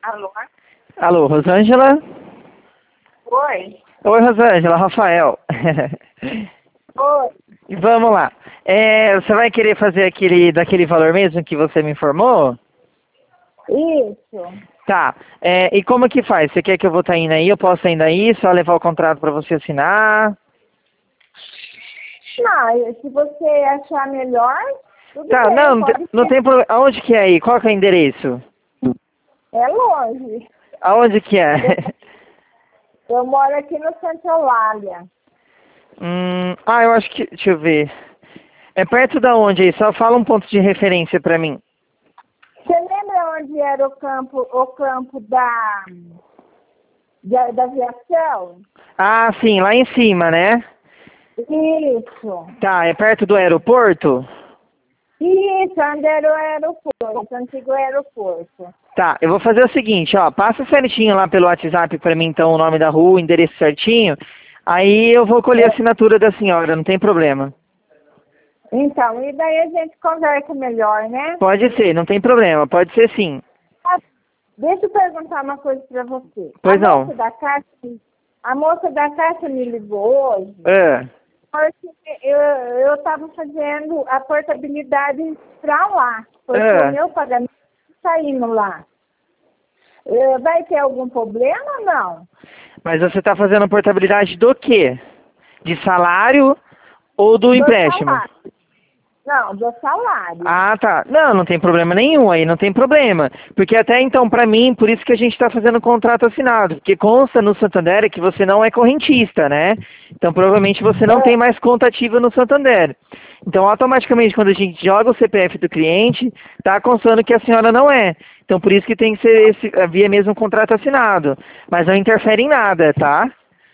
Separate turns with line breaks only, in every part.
Alô?
Alô, Rosângela?
Oi?
Oi, Rosângela, Rafael.
Oi?
Vamos lá. Você vai querer fazer daquele valor mesmo que você me informou?
Isso.
Tá. E como que faz? Você quer que eu vou estar indo aí? Eu posso estar indo aí? Só levar o contrato para você assinar?
Não, se você achar melhor, tudo
Tá,
bem,
não,
pode
não
ser.
tem problema. Aonde que é aí? Qual que é o endereço?
É longe.
Aonde que é?
Eu moro aqui no Santa Eulália.
Eu acho que... Deixa eu ver. É perto da onde aí? Só fala um ponto de referência pra mim.
Você lembra onde era o campo da aviação?
Ah, sim, lá em cima, né?
Isso.
Tá, é perto do aeroporto?
Isso, onde era o aeroporto, o antigo aeroporto.
Tá, eu vou fazer o seguinte, ó, passa certinho lá pelo WhatsApp pra mim, então, o nome da rua, o endereço certinho, aí eu vou colher a assinatura da senhora, não tem problema.
Então, e daí a gente conversa melhor, né?
Pode ser, não tem problema, pode ser sim.
Ah, deixa eu perguntar uma coisa para você.
Pois não.
A moça da caixa me ligou hoje,
É.
porque eu estava fazendo a portabilidade para lá, porque
É.
o meu pagamento está indo lá. Vai ter algum problema ou não?
Mas você tá fazendo portabilidade do quê? De salário ou do
Do
empréstimo?
salário. Não, do salário.
Ah, tá. Não, não tem problema nenhum aí, não tem problema. Porque até então, pra mim, por isso que a gente está fazendo o contrato assinado. Porque consta no Santander que você não é correntista, né? Então, provavelmente você não tem mais conta ativa no Santander. Então, automaticamente, quando a gente joga o CPF do cliente, tá constando que a senhora não é. Então, por isso que tem que ser via mesmo contrato assinado. Mas não interfere em nada, tá?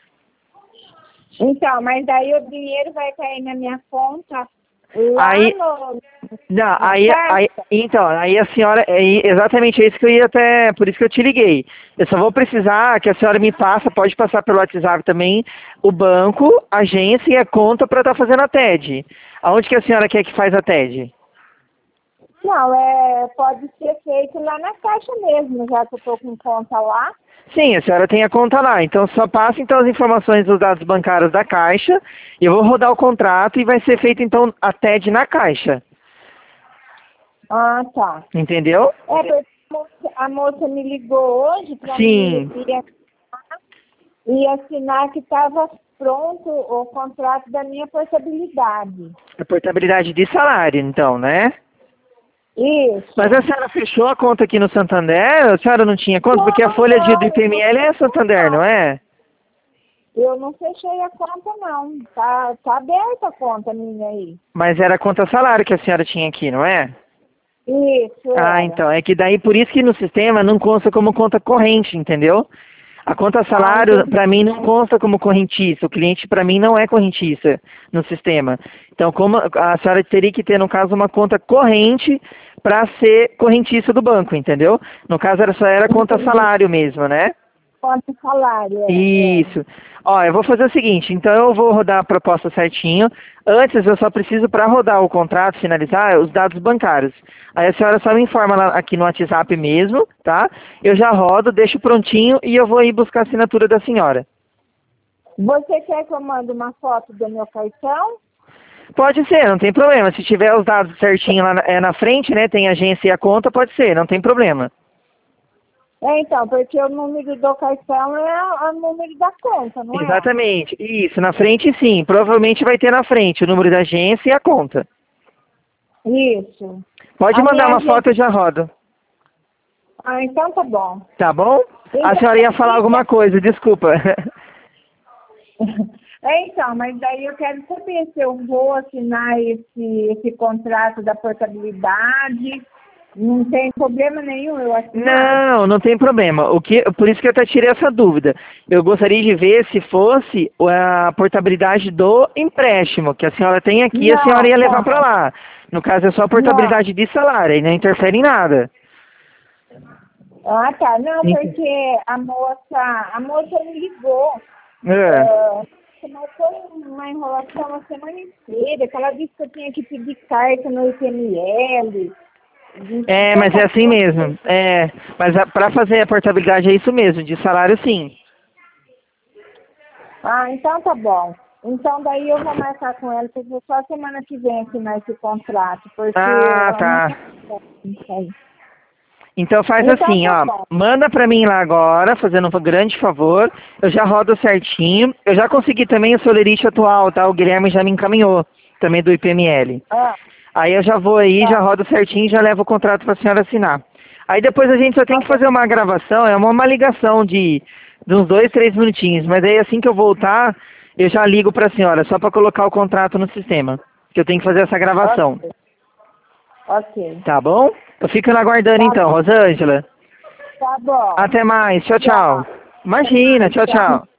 Então, mas daí o dinheiro vai cair na minha conta lá
Aí, não,
na caixa?
então, aí a senhora, exatamente isso que eu ia até, por isso que eu te liguei. Eu só vou precisar que a senhora me passa, pode passar pelo WhatsApp também, o banco, a agência e a conta para estar fazendo a TED. Aonde que a senhora quer que faz a TED?
Não, pode ser feito lá na caixa mesmo, já que eu estou com conta lá.
Sim, a senhora tem a conta lá, então só passa então as informações dos dados bancários da Caixa, eu vou rodar o contrato e vai ser feito então a TED na Caixa.
Ah, tá.
Entendeu?
Porque a moça me ligou hoje para
Sim.
e assinar que estava pronto o contrato da minha portabilidade.
A portabilidade de salário, então, né?
Isso.
Mas a senhora fechou a conta aqui no Santander? A senhora não tinha conta? Porque a folha do IPML é Santander, não é?
Eu não fechei a conta, não. Tá aberta a conta minha aí.
Mas era a conta salário que a senhora tinha aqui, não é?
Isso,
Ah, então. É que daí, por isso que no sistema não consta como conta corrente, entendeu? A conta salário, para mim, não consta como correntista. O cliente, para mim, não é correntista no sistema. Então, como a senhora teria que ter, no caso, uma conta corrente para ser correntista do banco, entendeu? No caso, só era conta salário mesmo, né?
Conta salário,
Isso. Ó, eu vou fazer o seguinte, então eu vou rodar a proposta certinho. Antes eu só preciso, para rodar o contrato, finalizar, os dados bancários. Aí a senhora só me informa lá, aqui no WhatsApp mesmo, tá? Eu já rodo, deixo prontinho e eu vou ir buscar a assinatura da senhora.
Você quer que eu mande uma foto do meu cartão?
Pode ser, não tem problema. Se tiver os dados certinho lá na frente, né, tem a agência e a conta, pode ser, não tem problema.
Então, porque o número do cartão é o número da conta, não é?
Exatamente, isso, na frente sim, provavelmente vai ter na frente o número da agência e a conta.
Isso.
Pode
A
mandar
minha
uma foto, eu já rodo.
Ah, então tá bom.
Tá bom? A
Então,
senhora ia falar alguma coisa, desculpa.
Então, mas daí eu quero saber se eu vou assinar esse contrato da portabilidade. Não tem problema nenhum eu assinar?
Não, não tem problema. Por isso que eu até tirei essa dúvida. Eu gostaria de ver se fosse a portabilidade do empréstimo, que a senhora tem aqui, a senhora ia levar para lá. No caso, é só a portabilidade de salário, e não interfere em nada.
Ah, tá. Não, porque a moça me ligou.
É.
Mas foi uma enrolação a semana inteira, que ela disse que eu tinha que pedir carta no ICML.
É, mas é assim mesmo. É, mas para fazer a portabilidade é isso mesmo, de salário sim.
Ah, então tá bom. Então daí eu vou marcar com ela, porque só semana que vem assinar esse contrato, porque
Ah,
ela não
tá.
tá isso aí.
Então faz
Então
assim,
tá
ó,
bom.
manda pra mim lá agora, fazendo um grande favor, eu já rodo certinho, eu já consegui também o Solerite atual, tá? O Guilherme já me encaminhou, também do IPML.
Ah,
Aí eu já vou aí, já
tá,
rodo certinho e já levo o contrato pra senhora assinar. Aí depois a gente só tem
tá
que
bom.
fazer uma gravação, é uma ligação de uns 2, 3 minutinhos, mas aí assim que eu voltar, eu já ligo pra senhora, só pra colocar o contrato no sistema, que eu tenho que fazer essa gravação.
Ok, ok.
Tá bom? Eu fico aguardando
Tá
então,
bom.
Rosângela.
Tá bom.
Até mais. Tchau, tchau.
Tchau. Até
Imagina.
mais.
Tchau,
Tchau.
tchau.